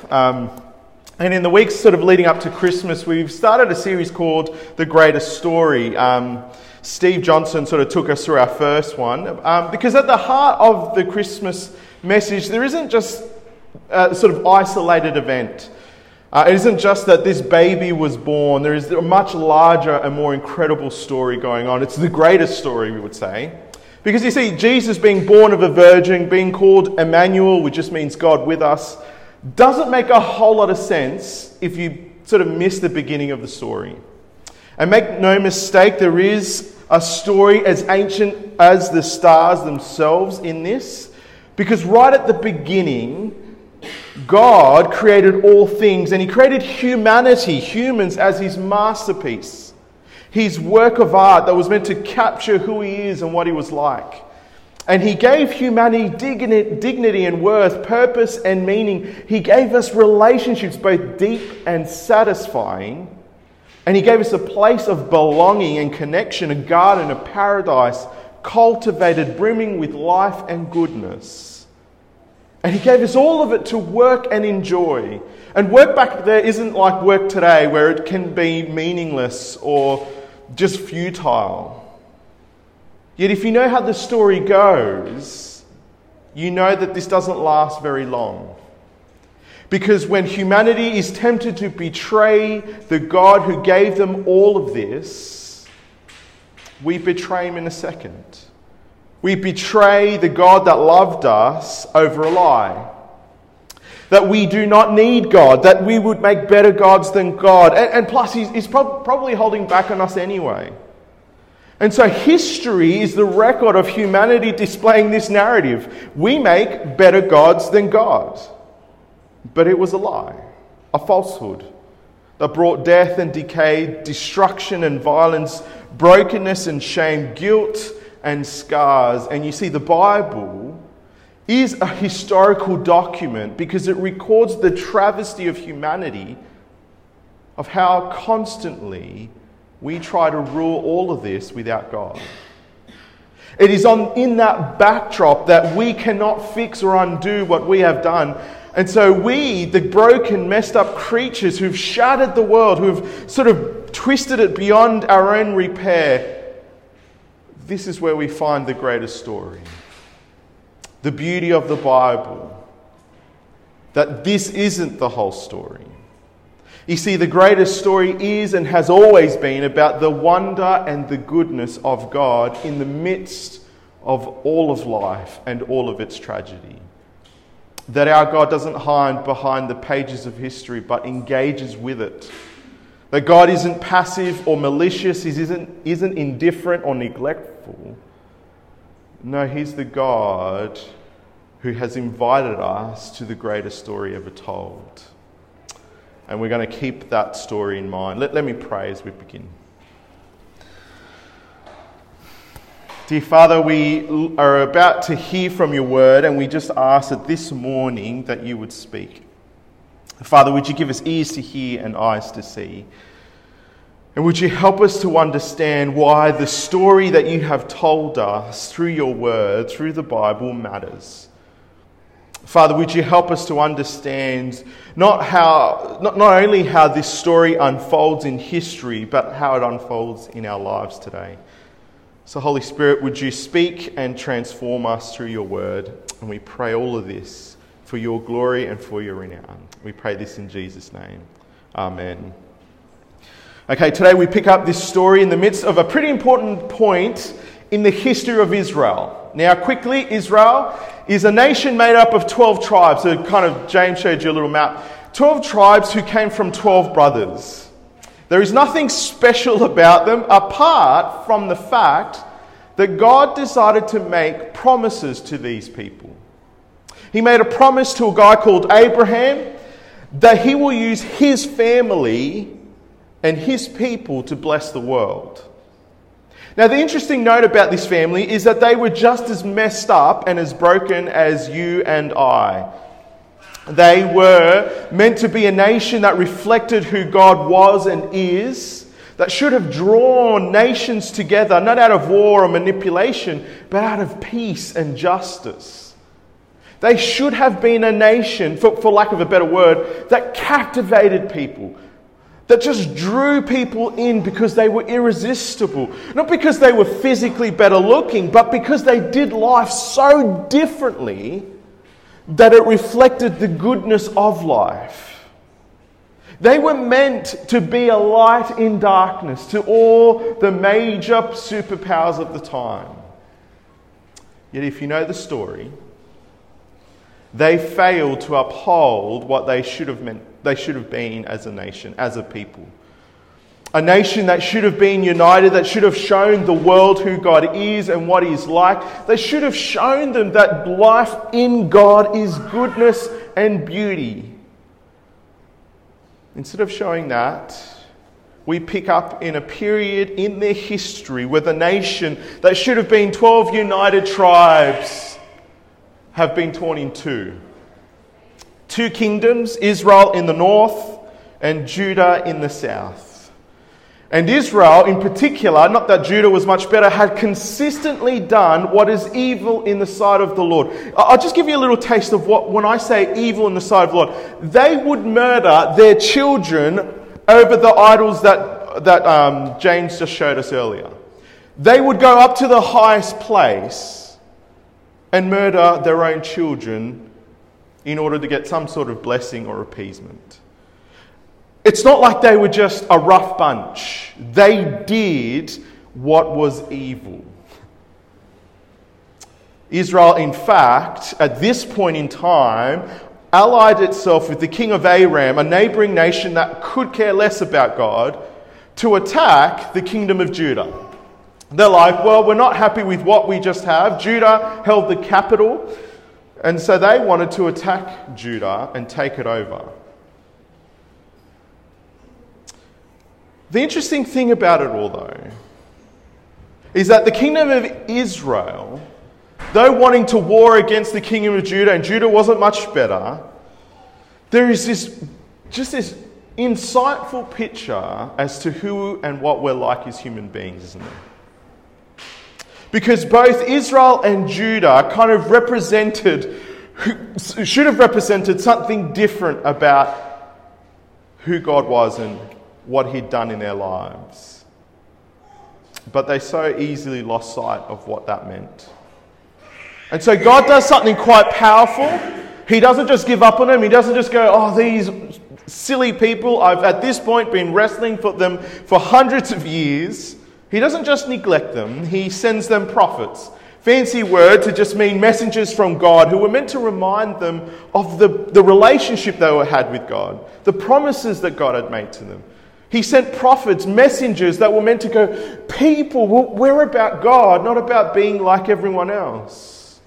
And in the weeks sort of leading up to Christmas, we've started a series called The Greatest Story. Steve Johnson sort of took us through our first one. Because at the heart of the Christmas message, there isn't just a sort of isolated event. It isn't just that this baby was born. There is a much larger and more incredible story going on. It's the greatest story, we would say. Because you see, Jesus being born of a virgin, being called Emmanuel, which just means God with us, doesn't make a whole lot of sense if you sort of miss the beginning of the story. And make no mistake, there is a story as ancient as the stars themselves in this. Because right at the beginning, God created all things, and He created humanity, humans, as His masterpiece. His work of art that was meant to capture who He is and what He was like. And He gave humanity dignity and worth, purpose and meaning. He gave us relationships both deep and satisfying. And He gave us a place of belonging and connection, a garden, a paradise, cultivated, brimming with life and goodness. And He gave us all of it to work and enjoy. And work back there isn't like work today, where it can be meaningless or just futile. Yet if you know how the story goes, you know that this doesn't last very long. Because when humanity is tempted to betray the God who gave them all of this, we betray Him in a second. We betray the God that loved us over a lie. That we do not need God, that we would make better gods than God. And plus, He's probably holding back on us anyway. And so history is the record of humanity displaying this narrative. We make better gods than God. But it was a lie, a falsehood that brought death and decay, destruction and violence, brokenness and shame, guilt and scars. And you see, the Bible is a historical document because it records the travesty of humanity, of how constantly we try to rule all of this without God. It is in that backdrop that we cannot fix or undo what we have done. And so we, the broken, messed up creatures who've shattered the world, who've sort of twisted it beyond our own repair, this is where we find the greatest story. The beauty of the Bible. That this isn't the whole story. You see, the greatest story is and has always been about the wonder and the goodness of God in the midst of all of life and all of its tragedy. That our God doesn't hide behind the pages of history, but engages with it. That God isn't passive or malicious, He isn't indifferent or neglectful. No, He's the God who has invited us to the greatest story ever told. And we're going to keep that story in mind. Let me pray as we begin. Dear Father, we are about to hear from your word, and we just ask that this morning that you would speak. Father, would you give us ears to hear and eyes to see? And would you help us to understand why the story that you have told us through your word, through the Bible, matters? Father, would you help us to understand not only how this story unfolds in history, but how it unfolds in our lives today. So Holy Spirit, would you speak and transform us through your word? And we pray all of this for your glory and for your renown. We pray this in Jesus' name. Amen. Okay, today we pick up this story in the midst of a pretty important point in the history of Israel. Now, quickly, Israel is a nation made up of 12 tribes. So kind of, James showed you a little map. 12 tribes who came from 12 brothers. There is nothing special about them apart from the fact that God decided to make promises to these people. He made a promise to a guy called Abraham that He will use his family and his people to bless the world. Now, the interesting note about this family is that they were just as messed up and as broken as you and I. They were meant to be a nation that reflected who God was and is, that should have drawn nations together, not out of war or manipulation, but out of peace and justice. They should have been a nation, for lack of a better word, that captivated people, that just drew people in because they were irresistible. Not because they were physically better looking, but because they did life so differently that it reflected the goodness of life. They were meant to be a light in darkness to all the major superpowers of the time. Yet if you know the story, they failed to uphold what they should have been as a nation, as a people. A nation that should have been united, that should have shown the world who God is and what He's like. They should have shown them that life in God is goodness and beauty. Instead of showing that, we pick up in a period in their history where the nation that should have been 12 united tribes have been torn in two. Two kingdoms, Israel in the north and Judah in the south. And Israel in particular, not that Judah was much better, had consistently done what is evil in the sight of the Lord. I'll just give you a little taste of what, when I say evil in the sight of the Lord, they would murder their children over the idols that James just showed us earlier. They would go up to the highest place and murder their own children in order to get some sort of blessing or appeasement. It's not like they were just a rough bunch. They did what was evil. Israel, in fact, at this point in time, allied itself with the king of Aram, a neighbouring nation that could care less about God, to attack the kingdom of Judah. They're like, well, we're not happy with what we just have. Judah held the capital, and so they wanted to attack Judah and take it over. The interesting thing about it all, though, is that the kingdom of Israel, though wanting to war against the kingdom of Judah, and Judah wasn't much better, there is this insightful picture as to who and what we're like as human beings, isn't there? Because both Israel and Judah kind of should have represented something different about who God was and what He'd done in their lives. But they so easily lost sight of what that meant. And so God does something quite powerful. He doesn't just give up on them. He doesn't just go, oh, these silly people, I've at this point been wrestling for them for hundreds of years. He doesn't just neglect them, He sends them prophets. Fancy word to just mean messengers from God who were meant to remind them of the relationship they had with God, the promises that God had made to them. He sent prophets, messengers that were meant to go, people, we're about God, not about being like everyone else.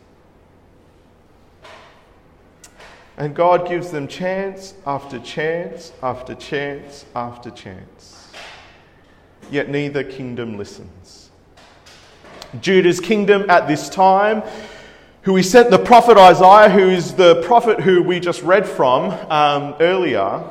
And God gives them chance after chance after chance after chance. Yet neither kingdom listens. Judah's kingdom at this time, who He sent the prophet Isaiah, who is the prophet who we just read from earlier,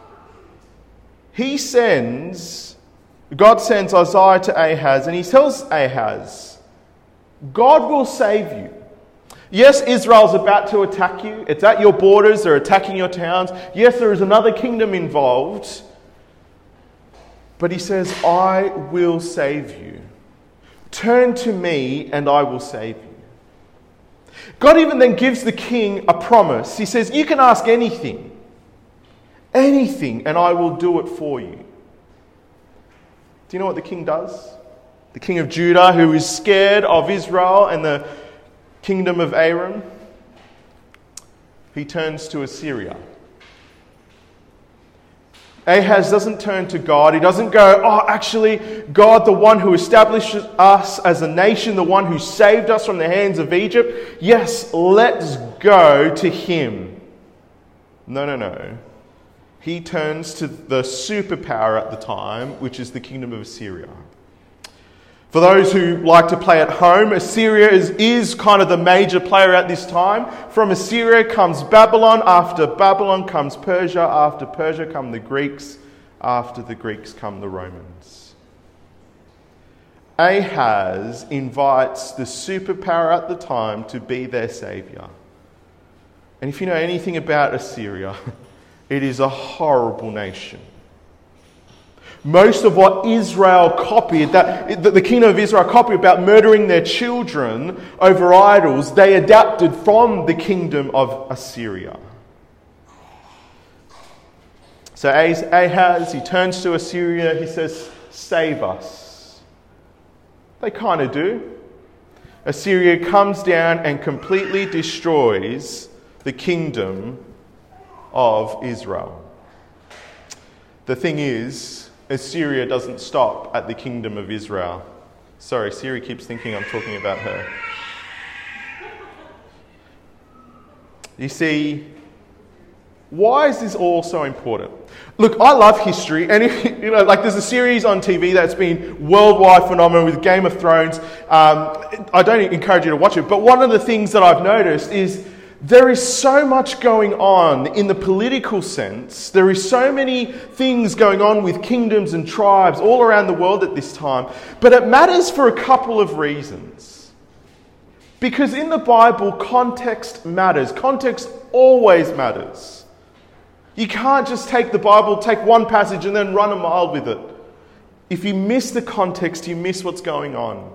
God sends Isaiah to Ahaz, and he tells Ahaz, God will save you. Yes, Israel's about to attack you. It's at your borders. They're attacking your towns. Yes, there is another kingdom involved. But He says, I will save you. Turn to me and I will save you. God even then gives the king a promise. He says, you can ask anything, and I will do it for you. Do you know what the king does? The king of Judah, who is scared of Israel and the kingdom of Aram, he turns to Assyria. Ahaz doesn't turn to God. He doesn't go, oh, actually, God, the one who established us as a nation, the one who saved us from the hands of Egypt, yes, let's go to Him. No. He turns to the superpower at the time, which is the kingdom of Assyria. For those who like to play at home, Assyria is kind of the major player at this time. From Assyria comes Babylon. After Babylon comes Persia. After Persia come the Greeks. After the Greeks come the Romans. Ahaz invites the superpower at the time to be their saviour. And if you know anything about Assyria, it is a horrible nation. Most of what Israel copied, that the kingdom of Israel copied about murdering their children over idols, they adapted from the kingdom of Assyria. So Ahaz, he turns to Assyria, he says, "Save us." They kind of do. Assyria comes down and completely destroys the kingdom of Israel. The thing is, Assyria doesn't stop at the kingdom of Israel. Sorry, Siri keeps thinking I'm talking about her. You see, why is this all so important? Look, I love history, and there's a series on TV that's been worldwide phenomenon with Game of Thrones. I don't encourage you to watch it, but one of the things that I've noticed is there is so much going on in the political sense. There is so many things going on with kingdoms and tribes all around the world at this time. But it matters for a couple of reasons. Because in the Bible, context matters. Context always matters. You can't just take the Bible, take one passage and then run a mile with it. If you miss the context, you miss what's going on.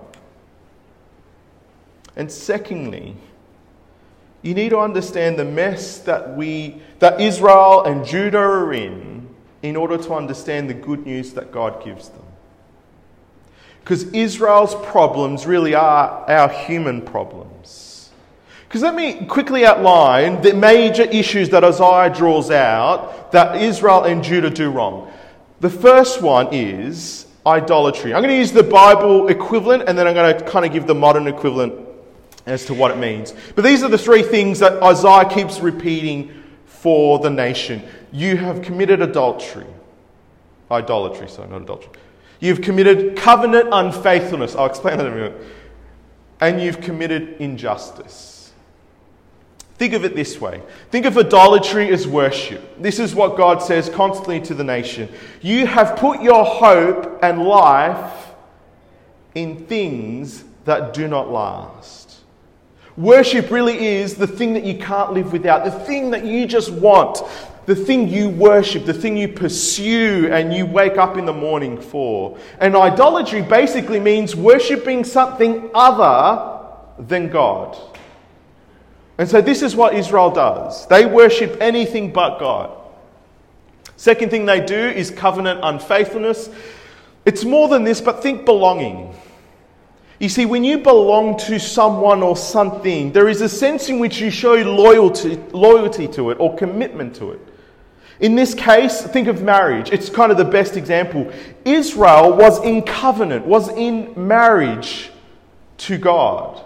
And secondly, you need to understand the mess that Israel and Judah are in order to understand the good news that God gives them. Because Israel's problems really are our human problems. Because let me quickly outline the major issues that Isaiah draws out that Israel and Judah do wrong. The first one is idolatry. I'm going to use the Bible equivalent and then I'm going to kind of give the modern equivalent as to what it means. But these are the three things that Isaiah keeps repeating for the nation. You have committed adultery. Idolatry, sorry, not adultery. You've committed covenant unfaithfulness. I'll explain that in a minute. And you've committed injustice. Think of it this way. Think of idolatry as worship. This is what God says constantly to the nation. You have put your hope and life in things that do not last. Worship really is the thing that you can't live without, the thing that you just want, the thing you worship, the thing you pursue and you wake up in the morning for. And idolatry basically means worshipping something other than God. And so this is what Israel does. They worship anything but God. Second thing they do is covenant unfaithfulness. It's more than this, but think belonging. You see, when you belong to someone or something, there is a sense in which you show loyalty to it or commitment to it. In this case, think of marriage. It's kind of the best example. Israel was in covenant, was in marriage to God.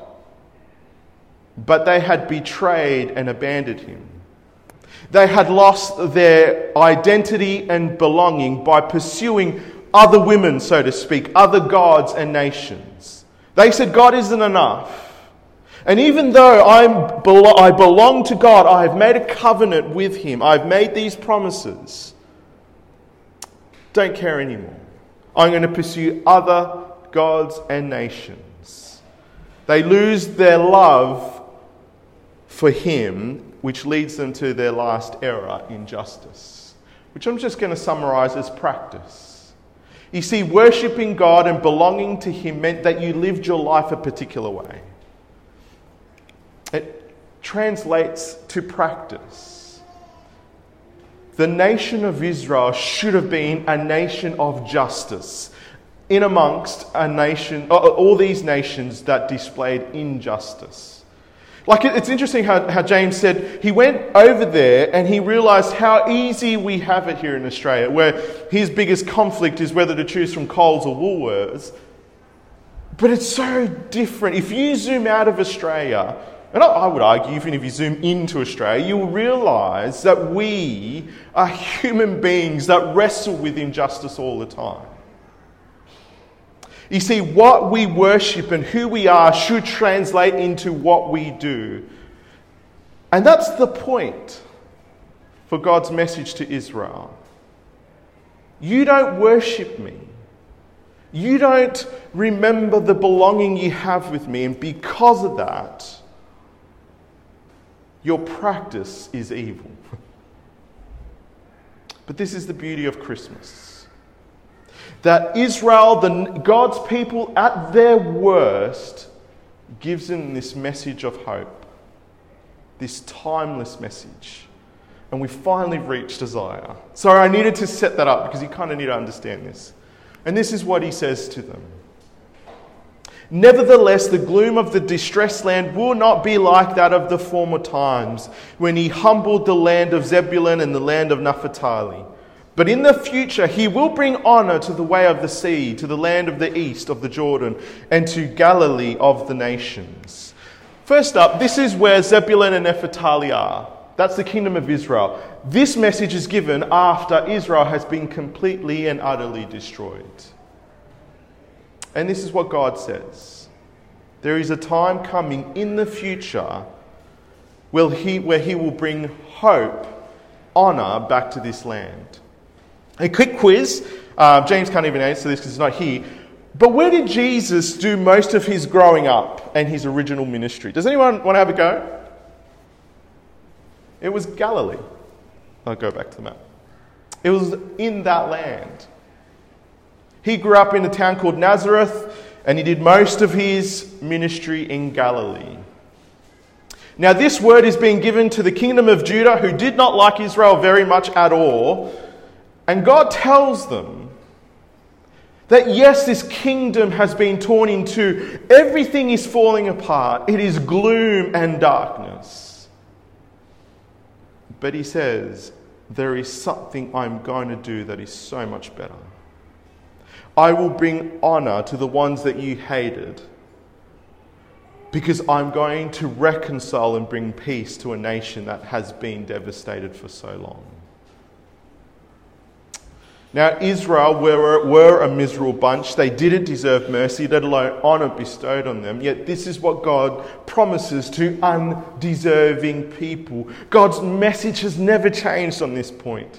But they had betrayed and abandoned him. They had lost their identity and belonging by pursuing other women, so to speak, other gods and nations. They said, God isn't enough. And even though I belong to God, I have made a covenant with him, I've made these promises, don't care anymore. I'm going to pursue other gods and nations. They lose their love for him, which leads them to their last error, injustice, which I'm just going to summarize as practice. You see, worshipping God and belonging to him meant that you lived your life a particular way. It translates to practice. The nation of Israel should have been a nation of justice in amongst all these nations that displayed injustice. Like, it's interesting how James said he went over there and he realised how easy we have it here in Australia, where his biggest conflict is whether to choose from Coles or Woolworths. But it's so different. If you zoom out of Australia, and I would argue even if you zoom into Australia, you will realise that we are human beings that wrestle with injustice all the time. You see, what we worship and who we are should translate into what we do. And that's the point for God's message to Israel. You don't worship me. You don't remember the belonging you have with me. And because of that, your practice is evil. But this is the beauty of Christmas. That Israel, God's people at their worst, gives them this message of hope. This timeless message. And we finally reached Isaiah. Sorry, I needed to set that up because you kind of need to understand this. And this is what he says to them. Nevertheless, the gloom of the distressed land will not be like that of the former times, when he humbled the land of Zebulun and the land of Naphtali. But in the future, he will bring honour to the way of the sea, to the land of the east of the Jordan, and to Galilee of the nations. First up, this is where Zebulun and Naphtali are. That's the kingdom of Israel. This message is given after Israel has been completely and utterly destroyed. And this is what God says. There is a time coming in the future where he will bring hope, honour back to this land. A quick quiz. James can't even answer this because he's not here. But where did Jesus do most of his growing up and his original ministry? Does anyone want to have a go? It was Galilee. I'll go back to the map. It was in that land. He grew up in a town called Nazareth, and he did most of his ministry in Galilee. Now, this word is being given to the kingdom of Judah, who did not like Israel very much at all. And God tells them that yes, this kingdom has been torn in two. Everything is falling apart. It is gloom and darkness. But he says, there is something I'm going to do that is so much better. I will bring honour to the ones that you hated, because I'm going to reconcile and bring peace to a nation that has been devastated for so long. Now, Israel were a miserable bunch. They didn't deserve mercy, let alone honour bestowed on them. Yet this is what God promises to undeserving people. God's message has never changed on this point.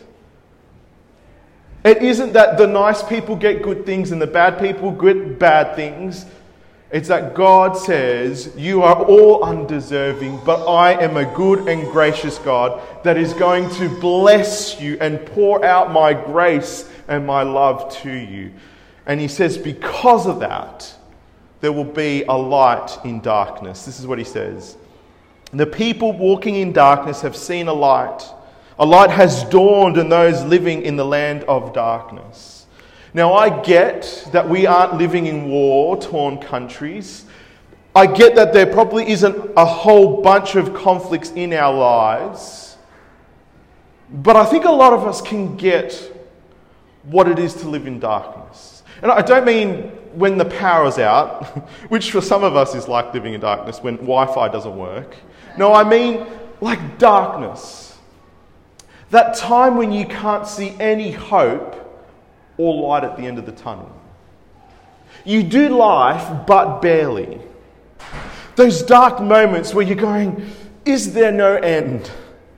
It isn't that the nice people get good things and the bad people get bad things. It's that God says, you are all undeserving, but I am a good and gracious God that is going to bless you and pour out my grace and my love to you. And he says, because of that, there will be a light in darkness. This is what he says. The people walking in darkness have seen a light. A light has dawned on those living in the land of darkness. Now, I get that we aren't living in war-torn countries. I get that there probably isn't a whole bunch of conflicts in our lives. But I think a lot of us can get what it is to live in darkness. And I don't mean when the power's out, which for some of us is like living in darkness when Wi-Fi doesn't work. No, I mean like darkness. That time when you can't see any hope or light at the end of the tunnel. You do life, but barely. Those dark moments where you're going, is there no end?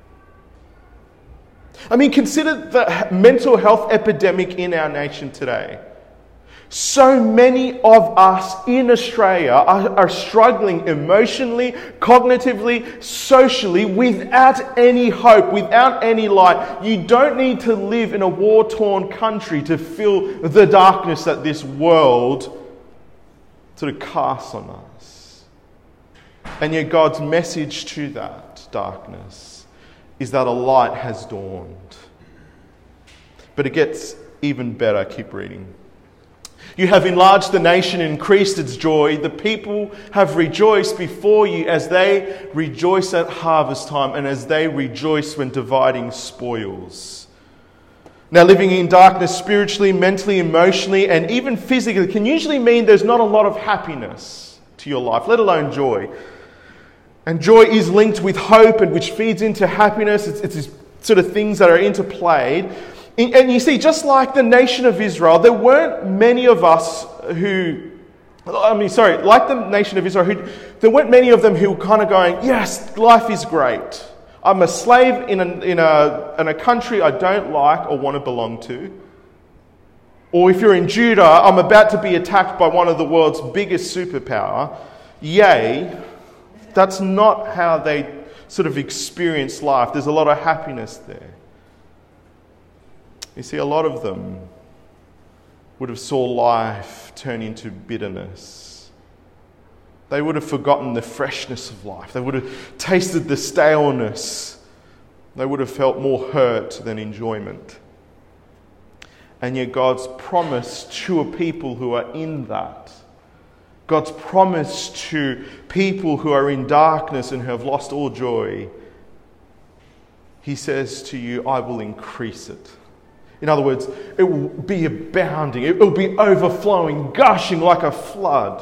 I mean, consider the mental health epidemic in our nation today. So many of us in Australia are struggling emotionally, cognitively, socially, without any hope, without any light. You don't need to live in a war-torn country to feel the darkness that this world sort of casts on us. And yet God's message to that darkness is that a light has dawned. But it gets even better. Keep reading. You have enlarged the nation and increased its joy. The people have rejoiced before you as they rejoice at harvest time and as they rejoice when dividing spoils. Now, living in darkness spiritually, mentally, emotionally, and even physically can usually mean there's not a lot of happiness to your life, let alone joy. And joy is linked with hope, and which feeds into happiness. It's these sort of things that are interplayed. And you see, just like the nation of Israel, there weren't many of us like the nation of Israel, there weren't many of them who were kind of going, yes, life is great. I'm a slave in a country I don't like or want to belong to. Or if you're in Judah, I'm about to be attacked by one of the world's biggest superpower. Yay, that's not how they sort of experienced life. There's a lot of happiness there. You see, a lot of them would have saw life turn into bitterness. They would have forgotten the freshness of life. They would have tasted the staleness. They would have felt more hurt than enjoyment. And yet God's promise to a people who are in that, God's promise to people who are in darkness and who have lost all joy, He says to you, I will increase it. In other words, it will be abounding. It will be overflowing, gushing like a flood.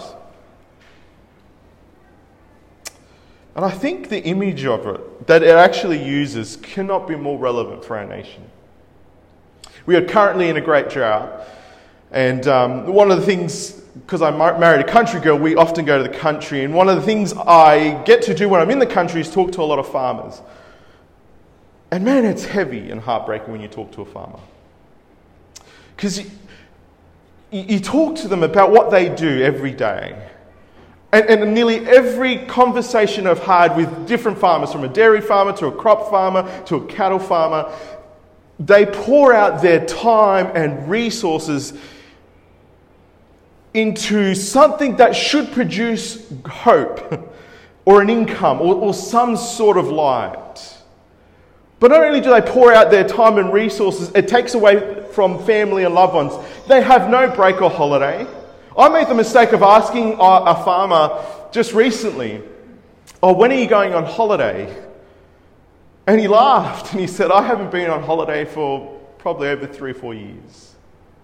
And I think the image of it that it actually uses cannot be more relevant for our nation. We are currently in a great drought. And one of the things, because I married a country girl, we often go to the country. And one of the things I get to do when I'm in the country is talk to a lot of farmers. And man, it's heavy and heartbreaking when you talk to a farmer. Because you talk to them about what they do every day. And nearly every conversation I've had with different farmers, from a dairy farmer to a crop farmer to a cattle farmer, they pour out their time and resources into something that should produce hope or an income or some sort of light. But not only do they pour out their time and resources, it takes away from family and loved ones. They have no break or holiday. I made the mistake of asking a farmer just recently, when are you going on holiday? And he laughed and he said, I haven't been on holiday for probably over 3 or 4 years.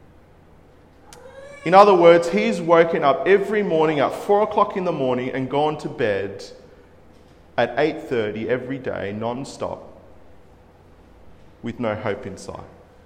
In other words, he's woken up every morning at 4 o'clock in the morning and gone to bed at 8:30 every day, non-stop, with no hope in sight.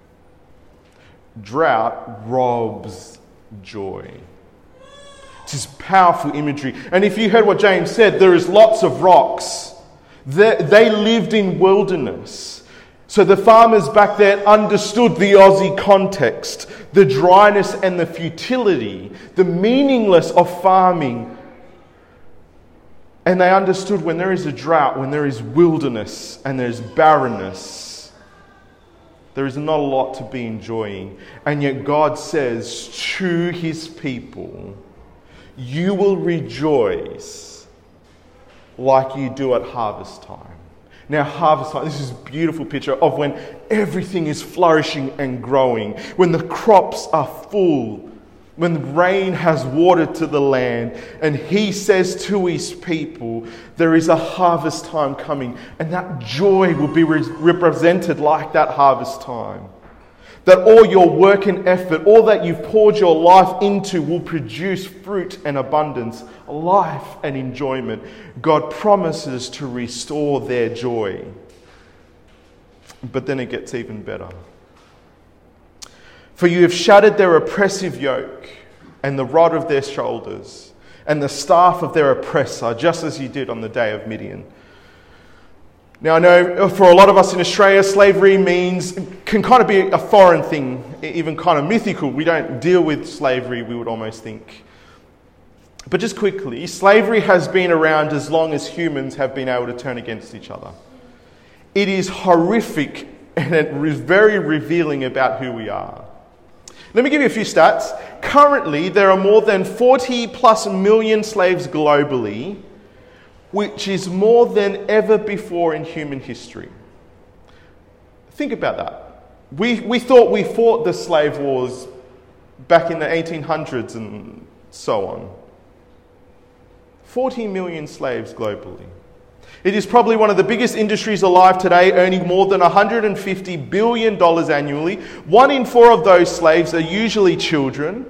Drought robs joy. It is powerful imagery. And if you heard what James said, there is lots of rocks. They lived in wilderness. So the farmers back there understood the Aussie context, the dryness and the futility, the meaningless of farming. And they understood when there is a drought, when there is wilderness and there is barrenness, there is not a lot to be enjoying. And yet God says to His people, you will rejoice like you do at harvest time. Now, harvest time, this is a beautiful picture of when everything is flourishing and growing, when the crops are full, when the rain has watered to the land, and He says to His people, there is a harvest time coming, and that joy will be represented like that harvest time. That all your work and effort, all that you've poured your life into will produce fruit and abundance, life and enjoyment. God promises to restore their joy. But then it gets even better. For you have shattered their oppressive yoke and the rod of their shoulders and the staff of their oppressor, just as you did on the day of Midian. Now, I know for a lot of us in Australia, slavery can kind of be a foreign thing, even kind of mythical. We don't deal with slavery, we would almost think. But just quickly, slavery has been around as long as humans have been able to turn against each other. It is horrific and it is very revealing about who we are. Let me give you a few stats. Currently, there are more than 40 plus million slaves globally, which is more than ever before in human history. Think about that. We thought we fought the slave wars back in the 1800s and so on. 40 million slaves globally. It is probably one of the biggest industries alive today, earning more than $150 billion annually. 1 in 4 of those slaves are usually children.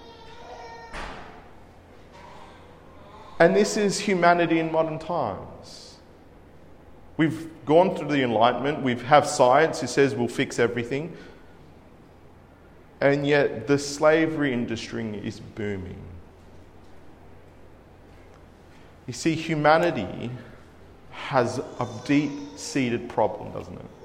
And this is humanity in modern times. We've gone through the Enlightenment. We have science who says we'll fix everything. And yet the slavery industry is booming. You see, humanity has a deep-seated problem, doesn't it?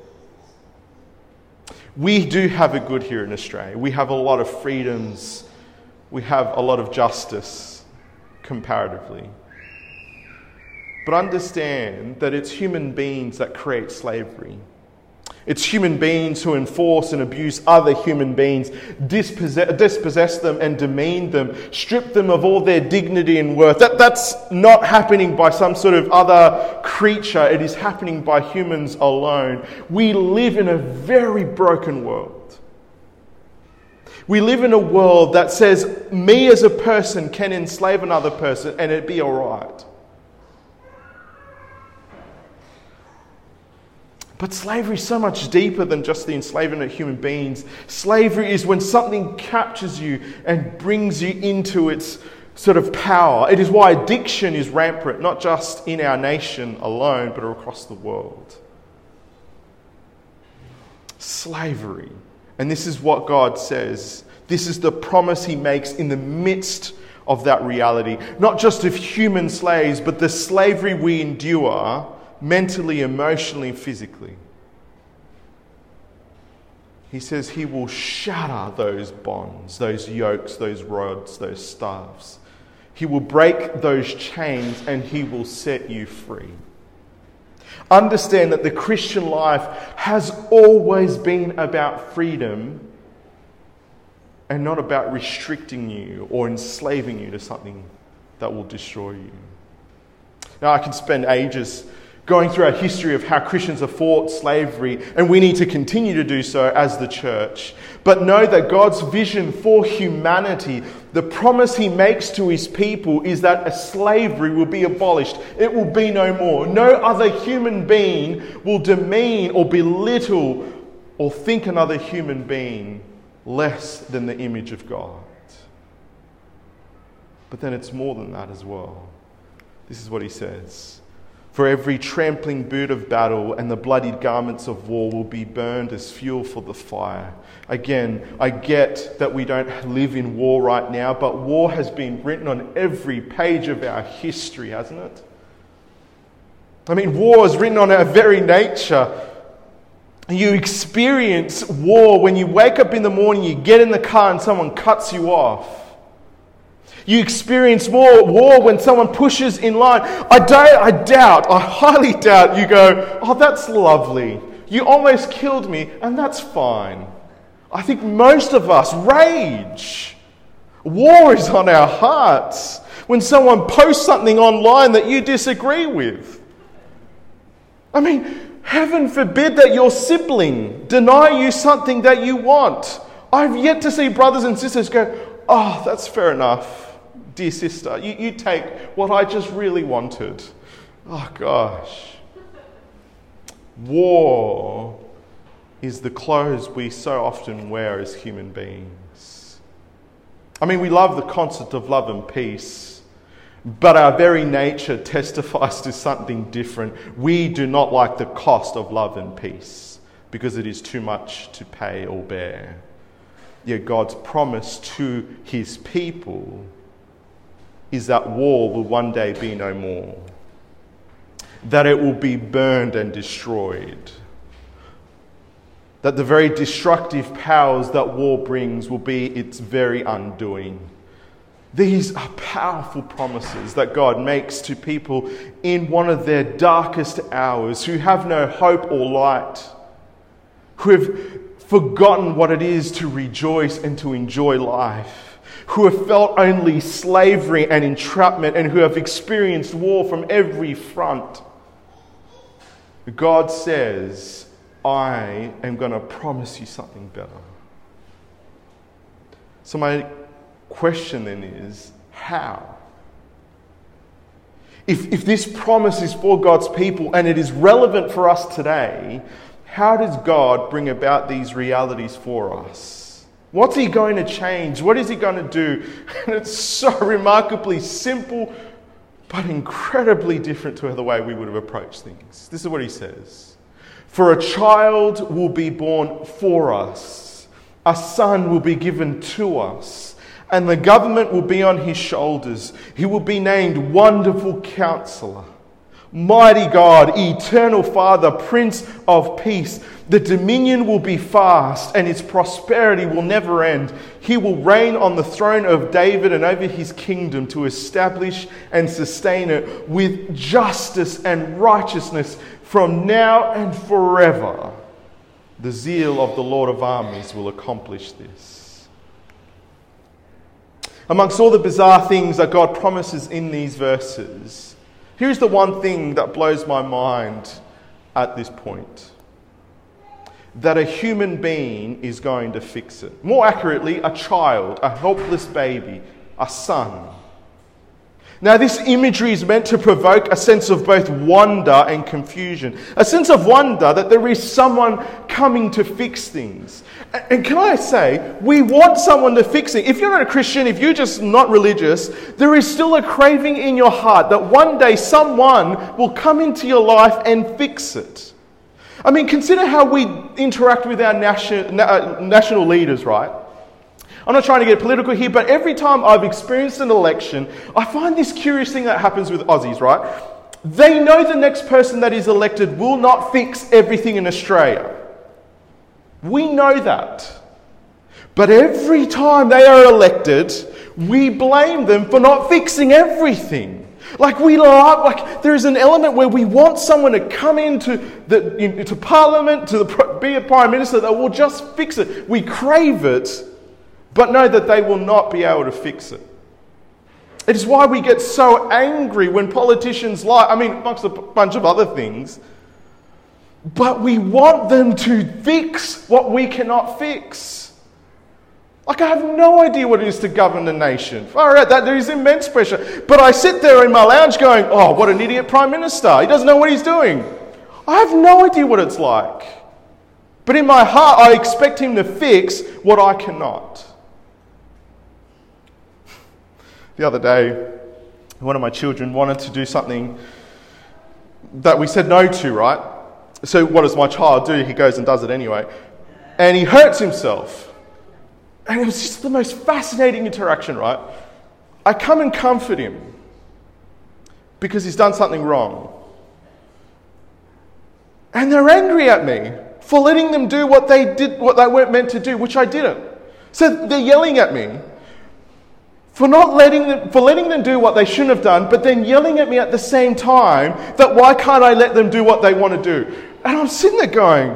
We do have it good here in Australia. We have a lot of freedoms. We have a lot of justice, comparatively. But understand that it's human beings that create slavery. It's human beings who enforce and abuse other human beings, dispossess them and demean them, strip them of all their dignity and worth. That's not happening by some sort of other creature. It is happening by humans alone. We live in a very broken world. We live in a world that says me as a person can enslave another person and it'd be all right. But slavery is so much deeper than just the enslavement of human beings. Slavery is when something captures you and brings you into its sort of power. It is why addiction is rampant, not just in our nation alone, but across the world. Slavery. And this is what God says. This is the promise he makes in the midst of that reality. Not just of human slaves, but the slavery we endure mentally, emotionally, physically. He says he will shatter those bonds, those yokes, those rods, those staffs. He will break those chains and he will set you free. Understand that the Christian life has always been about freedom and not about restricting you or enslaving you to something that will destroy you. Now, I can spend ages going through our history of how Christians have fought slavery, and we need to continue to do so as the church. But know that God's vision for humanity, the promise he makes to his people, is that a slavery will be abolished. It will be no more. No other human being will demean or belittle or think another human being less than the image of God. But then it's more than that as well. This is what he says. For every trampling boot of battle and the bloodied garments of war will be burned as fuel for the fire. Again, I get that we don't live in war right now, but war has been written on every page of our history, hasn't it? I mean, war is written on our very nature. You experience war when you wake up in the morning, you get in the car and someone cuts you off. You experience war when someone pushes in line. I highly doubt you go, oh, that's lovely. You almost killed me, and that's fine. I think most of us rage. War is on our hearts when someone posts something online that you disagree with. I mean, heaven forbid that your sibling deny you something that you want. I've yet to see brothers and sisters go, oh, that's fair enough. Dear sister, you take what I just really wanted. Oh gosh. War is the clothes we so often wear as human beings. I mean, we love the concept of love and peace, but our very nature testifies to something different. We do not like the cost of love and peace because it is too much to pay or bear. Yet God's promise to his people is that war will one day be no more. That it will be burned and destroyed. That the very destructive powers that war brings will be its very undoing. These are powerful promises that God makes to people in one of their darkest hours, who have no hope or light, who have forgotten what it is to rejoice and to enjoy life, who have felt only slavery and entrapment, and who have experienced war from every front. God says, I am going to promise you something better. So my question then is, how? If this promise is for God's people and it is relevant for us today, how does God bring about these realities for us? What's he going to change? What is he going to do? And it's so remarkably simple, but incredibly different to the way we would have approached things. This is what he says. For a child will be born for us. A son will be given to us. And the government will be on his shoulders. He will be named Wonderful Counselor, Mighty God, eternal Father, Prince of Peace. The dominion will be vast and its prosperity will never end. He will reign on the throne of David and over his kingdom to establish and sustain it with justice and righteousness from now and forever. The zeal of the Lord of armies will accomplish this. Amongst all the bizarre things that God promises in these verses, here's the one thing that blows my mind at this point. That a human being is going to fix it. More accurately, a child, a helpless baby, a son. Now, this imagery is meant to provoke a sense of both wonder and confusion. A sense of wonder that there is someone coming to fix things. And can I say, we want someone to fix it. If you're not a Christian, if you're just not religious, there is still a craving in your heart that one day someone will come into your life and fix it. I mean, consider how we interact with our national leaders, right? I'm not trying to get political here, but every time I've experienced an election, I find this curious thing that happens with Aussies, right? They know the next person that is elected will not fix everything in Australia. We know that. But every time they are elected, we blame them for not fixing everything. There is an element where we want someone to come into Parliament, be a Prime Minister that will just fix it. We crave it, but know that they will not be able to fix it. It is why we get so angry when politicians lie. I mean, amongst a bunch of other things. But we want them to fix what we cannot fix. I have no idea what it is to govern a nation. Far out, there is immense pressure. But I sit there in my lounge going, oh, what an idiot Prime Minister. He doesn't know what he's doing. I have no idea what it's like. But in my heart, I expect him to fix what I cannot. The other day, one of my children wanted to do something that we said no to, right? So what does my child do? He goes and does it anyway. And he hurts himself. And it was just the most fascinating interaction, right? I come and comfort him because he's done something wrong. And they're angry at me for letting them do what they weren't meant to do, which I didn't. So they're yelling at me for letting them do what they shouldn't have done, but then yelling at me at the same time that why can't I let them do what they want to do? And I'm sitting there going,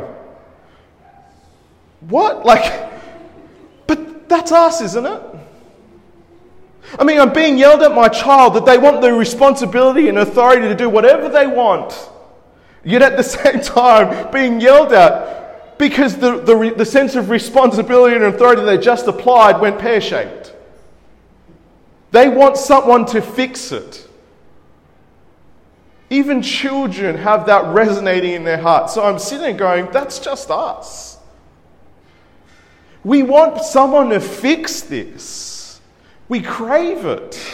what? But that's us, isn't it? I mean, I'm being yelled at my child that they want the responsibility and authority to do whatever they want. Yet at the same time, being yelled at because the sense of responsibility and authority they just applied went pear-shaped. They want someone to fix it. Even children have that resonating in their hearts. So I'm sitting there going, that's just us. We want someone to fix this. We crave it.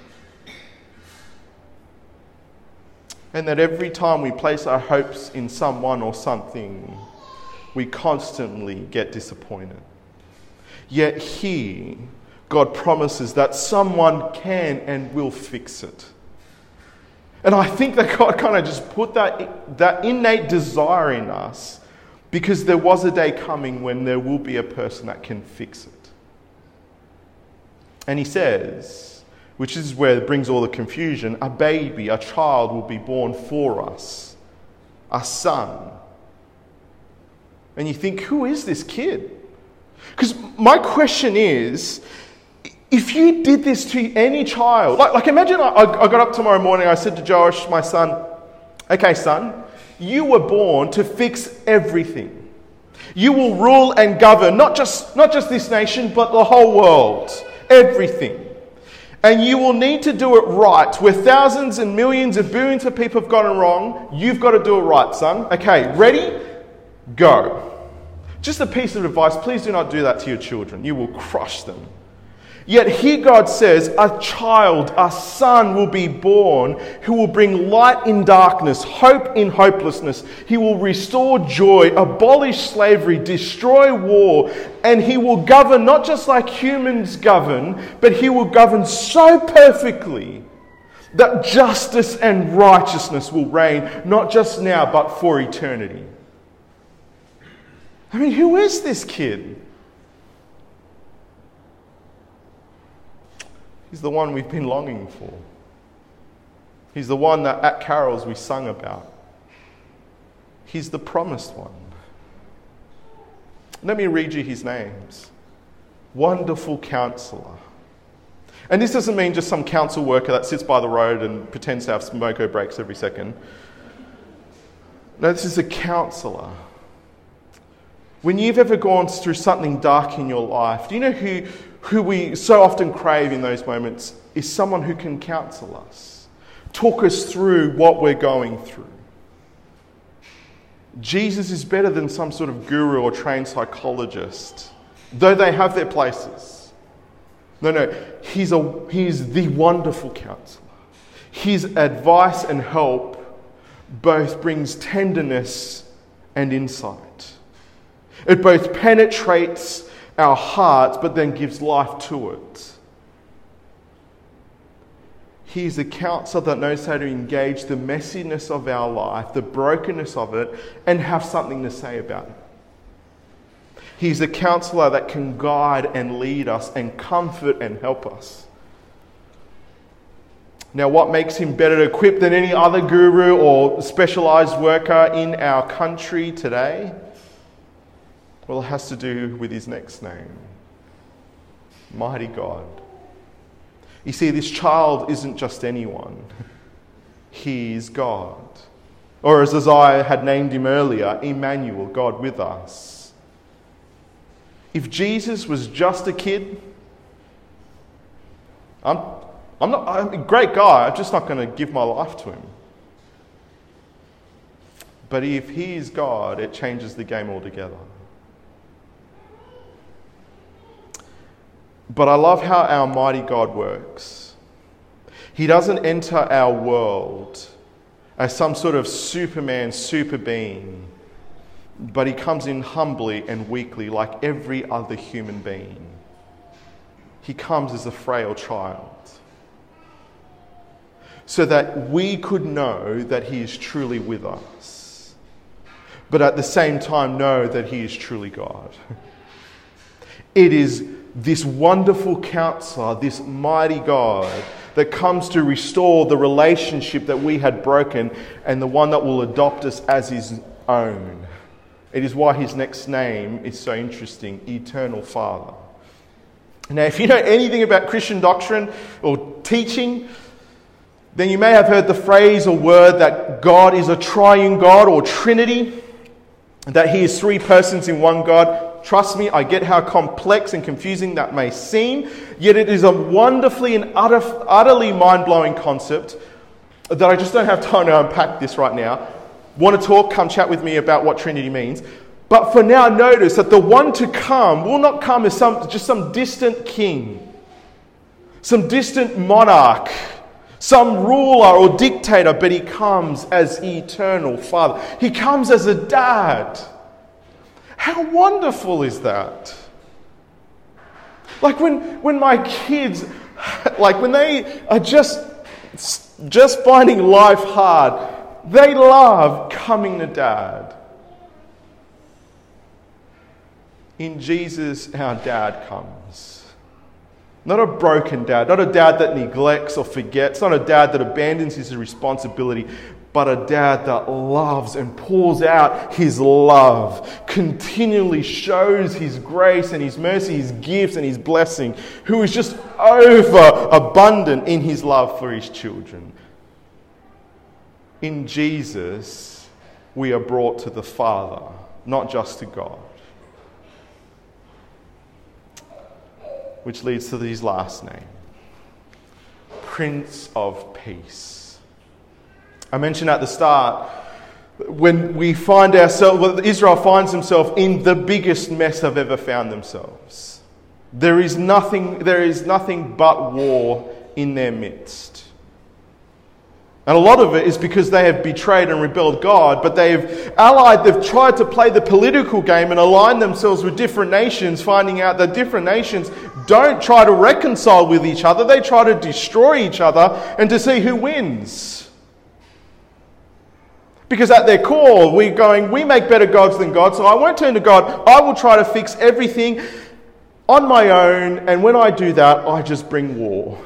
And that every time we place our hopes in someone or something, we constantly get disappointed. Yet here, God promises that someone can and will fix it. And I think that God kind of just put that innate desire in us because there was a day coming when there will be a person that can fix it. And he says, which is where it brings all the confusion, a baby, a child will be born for us, a son. And you think, who is this kid? Because my question is, if you did this to any child, like imagine I got up tomorrow morning, I said to Josh, my son, okay son, you were born to fix everything. You will rule and govern, not just this nation, but the whole world, everything. And you will need to do it right. Where thousands and millions and billions of people have gotten wrong, you've got to do it right, son. Okay, ready? Go. Just a piece of advice, please do not do that to your children. You will crush them. Yet here God says, a child, a son will be born who will bring light in darkness, hope in hopelessness. He will restore joy, abolish slavery, destroy war, and he will govern not just like humans govern, but he will govern so perfectly That justice and righteousness will reign, not just now, but for eternity. I mean, who is this kid? He's the one we've been longing for. He's the one that at carols we sung about. He's the promised one. Let me read you his names. Wonderful Counselor. And this doesn't mean just some council worker that sits by the road and pretends to have smoko breaks every second. No, this is a counsellor. When you've ever gone through something dark in your life, do you know who we so often crave in those moments is someone who can counsel us, talk us through what we're going through. Jesus is better than some sort of guru or trained psychologist, though they have their places. No, he is the wonderful counselor. His advice and help both brings tenderness and insight. It both penetrates our hearts, but then gives life to it. He is a counsellor that knows how to engage the messiness of our life, the brokenness of it, and have something to say about it. He's a counsellor that can guide and lead us and comfort and help us. Now, what makes him better equipped than any other guru or specialised worker in our country today? Well, it has to do with his next name. Mighty God. You see, this child isn't just anyone. He's God. Or as Isaiah had named him earlier, Emmanuel, God with us. If Jesus was just a kid, I'm a great guy, I'm just not going to give my life to him. But if he is God, it changes the game altogether. But I love how our mighty God works. He doesn't enter our world as some sort of Superman, super being, but he comes in humbly and weakly like every other human being. He comes as a frail child, so that we could know that he is truly with us, but at the same time know that he is truly God. It is this wonderful counselor, this mighty God, that comes to restore the relationship that we had broken and the one that will adopt us as his own. It is why his next name is so interesting, Eternal Father. Now, if you know anything about Christian doctrine or teaching, then you may have heard the phrase or word that God is a triune God or Trinity, that he is three persons in one God. Trust me, I get how complex and confusing that may seem, yet it is a wonderfully and utterly mind-blowing concept that I just don't have time to unpack this right now. Want to talk? Come chat with me about what Trinity means. But for now, notice that the one to come will not come as just some distant king, some distant monarch, some ruler or dictator, but he comes as eternal Father. He comes as a dad. How wonderful is that? Like when my kids, like when they are just finding life hard, they love coming to Dad. In Jesus, our Dad comes. Not a broken dad, not a dad that neglects or forgets, not a dad that abandons his responsibility, but a dad that loves and pours out his love, continually shows his grace and his mercy, his gifts and his blessing, who is just overabundant in his love for his children. In Jesus, we are brought to the Father, not just to God. Which leads to his last name, Prince of Peace. I mentioned at the start, when we find ourselves, Israel finds himself in the biggest mess they've ever found themselves. There is nothing but war in their midst. And a lot of it is because they have betrayed and rebelled God, but they've tried to play the political game and align themselves with different nations, finding out that different nations don't try to reconcile with each other. They try to destroy each other and to see who wins. Because at their core, we make better gods than God, so I won't turn to God. I will try to fix everything on my own, and when I do that, I just bring war.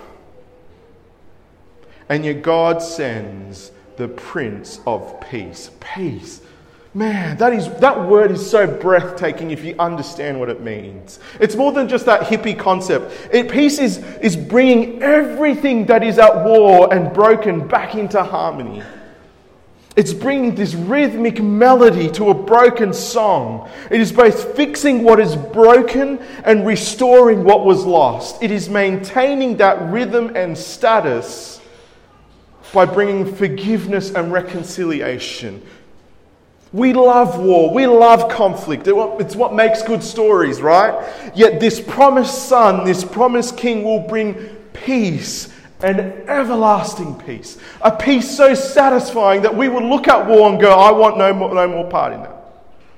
And yet God sends the Prince of Peace. Peace. Man, that word is so breathtaking if you understand what it means. It's more than just that hippie concept. Peace is bringing everything that is at war and broken back into harmony. It's bringing this rhythmic melody to a broken song. It is both fixing what is broken and restoring what was lost. It is maintaining that rhythm and status by bringing forgiveness and reconciliation. We love war. We love conflict. It's what makes good stories, right? Yet this promised Son, this promised King will bring peace and everlasting peace. A peace so satisfying that we would look at war and go, I want no more part in that.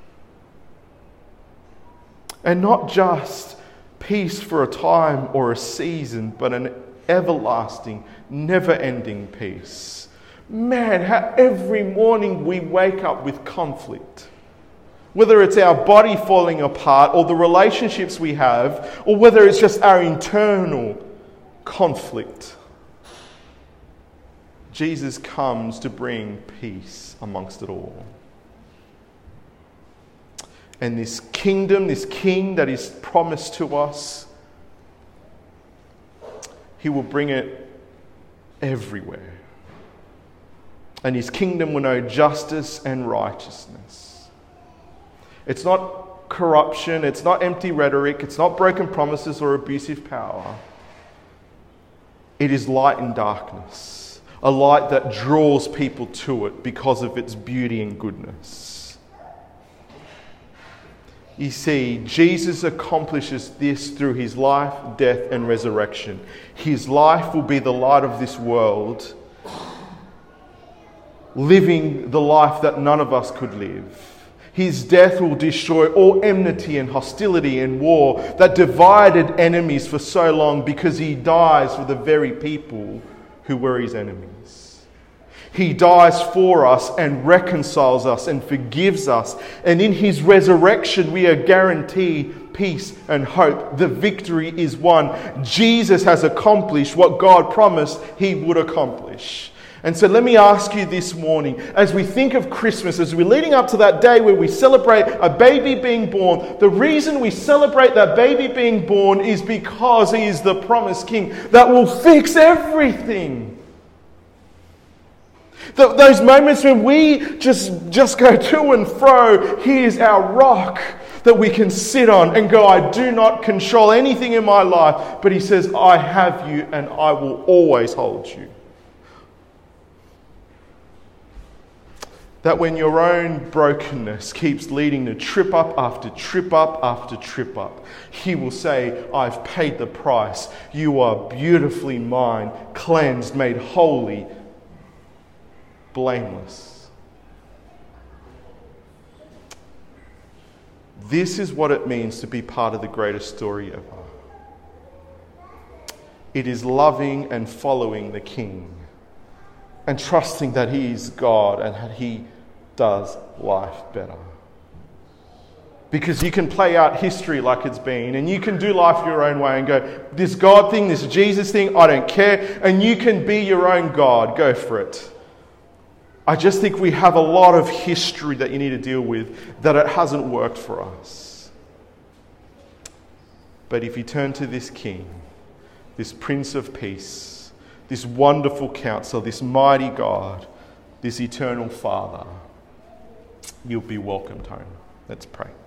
And not just peace for a time or a season, but an everlasting, never-ending peace. Man, how every morning we wake up with conflict. Whether it's our body falling apart or the relationships we have, or whether it's just our internal conflict. Jesus comes to bring peace amongst it all. And this kingdom, this king that is promised to us, he will bring it everywhere. And his kingdom will know justice and righteousness. It's not corruption, it's not empty rhetoric, it's not broken promises or abusive power. It is light in darkness, a light that draws people to it because of its beauty and goodness. You see, Jesus accomplishes this through his life, death, and resurrection. His life will be the light of this world, living the life that none of us could live. His death will destroy all enmity and hostility and war that divided enemies for so long, because he dies for the very people who were his enemies. He dies for us and reconciles us and forgives us. And in his resurrection, we are guaranteed peace and hope. The victory is won. Jesus has accomplished what God promised he would accomplish. And so let me ask you this morning, as we think of Christmas, as we're leading up to that day where we celebrate a baby being born, the reason we celebrate that baby being born is because he is the promised king that will fix everything. Those moments when we just go to and fro, he is our rock that we can sit on and go, I do not control anything in my life, but he says, I have you and I will always hold you. That when your own brokenness keeps leading to trip up after trip up after trip up, he will say, I've paid the price. You are beautifully mine, cleansed, made holy, blameless. This is what it means to be part of the greatest story ever. It is loving and following the King and trusting that he is God and that he does life better. Because you can play out history like it's been, and you can do life your own way and go, this God thing, this Jesus thing, I don't care, and you can be your own God. Go for it. I just think we have a lot of history that you need to deal with, that it hasn't worked for us. But if you turn to this King, this Prince of Peace, this wonderful Counselor, this mighty God, this eternal Father, you'll be welcomed home. Let's pray.